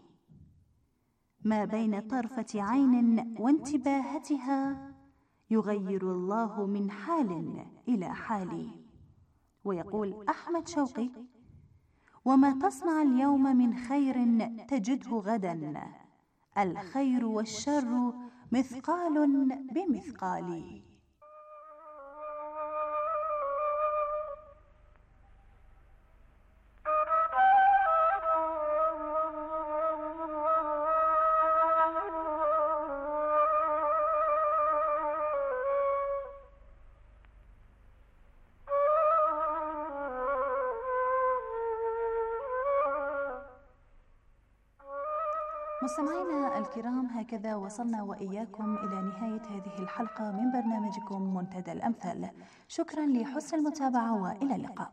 ما بين طرفة عين وانتباهتها يغير الله من حال إلى حال. ويقول أحمد شوقي: وما تصنع اليوم من خير تجده غدا، الخير والشر مثقال بمثقال. مستمعينا الكرام، هكذا وصلنا وإياكم إلى نهاية هذه الحلقة من برنامجكم منتدى الأمثال. شكرا لحسن المتابعة وإلى اللقاء.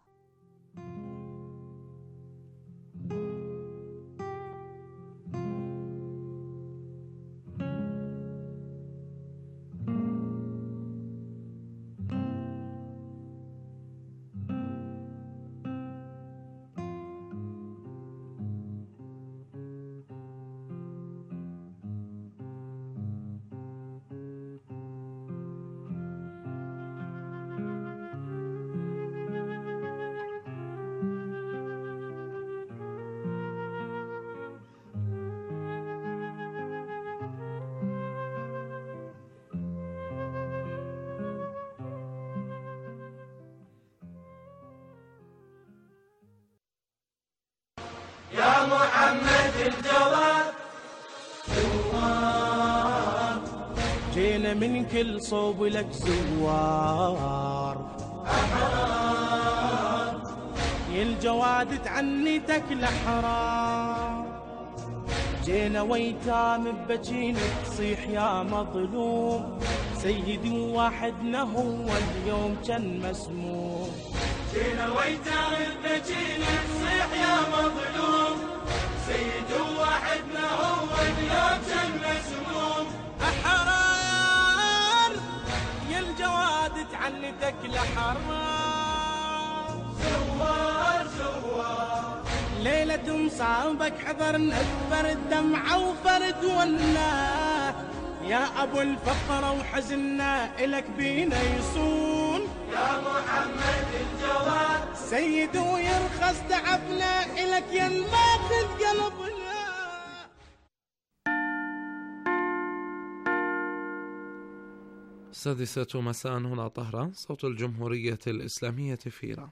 يا محمد الجواد زوار، جينا من كل صوب لك زوار أحرار، يا الجواد تعنيتك الأحرار، جينا ويتام ببجين تصيح يا مظلوم، سيدي واحدنا هو اليوم كان مسموم، جينا ويتام ببجين تصيح يا مظلوم، سيدي واحدنا هو اليوم كان مسموم. أحرار يا الجواد تعنتك الأحرار، زوار زوار ليلة مصابك حضرنا فرد دمعة وفرد وناه، يا أبو الفقرة وحزننا إلك بينا يصون، يا محمد الجواد سيد ويرخص تعبنا إلك يا الماخذ قلبنا. السادسة مساء هنا طهران، صوت الجمهورية الإسلامية في إيران.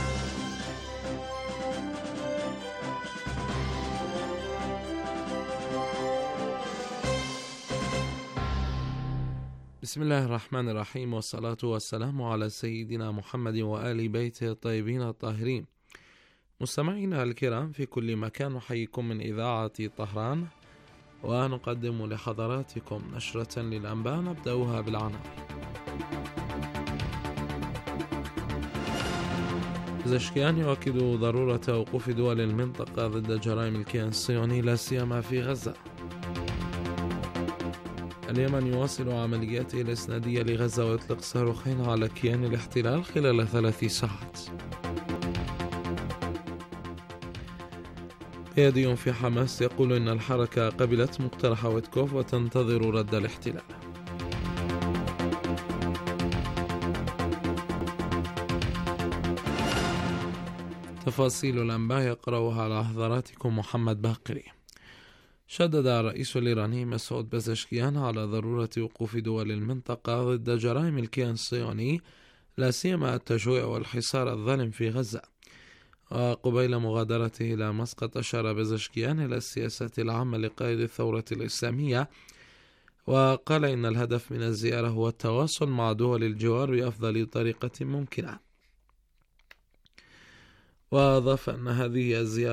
بسم الله الرحمن الرحيم، والصلاة والسلام على سيدنا محمد وآل بيته الطيبين الطاهرين. مستمعينا الكرام في كل مكان، نحييكم من إذاعة طهران، ونقدم لحضراتكم نشرة للأنباء نبدأها بالعناوين. بزشكيان يؤكد ضرورة وقوف دول المنطقة ضد جرائم الكيان الصهيوني لا سيما في غزة. اليمن يواصل عملياته الإسنادية لغزة ويطلق صاروخين على كيان الاحتلال خلال ثلاث ساعات. قيادي في حماس يقول إن الحركة قبلت مقترح ويتكوف وتنتظر رد الاحتلال. تفاصيل الأنباء يقرأها على حضراتكم محمد باقري. شدد الرئيس الإيراني مسعود بزشكيان على ضرورة وقوف دول المنطقة ضد جرائم الكيان الصهيوني لا سيما التجويع والحصار الظالم في غزة. وقبيل مغادرته إلى مسقط أشار بزشكيان إلى السياسة العامة لقائد الثورة الإسلامية، وقال إن الهدف من الزيارة هو التواصل مع دول الجوار بأفضل طريقة ممكنة. وأضاف أن هذه الزيارة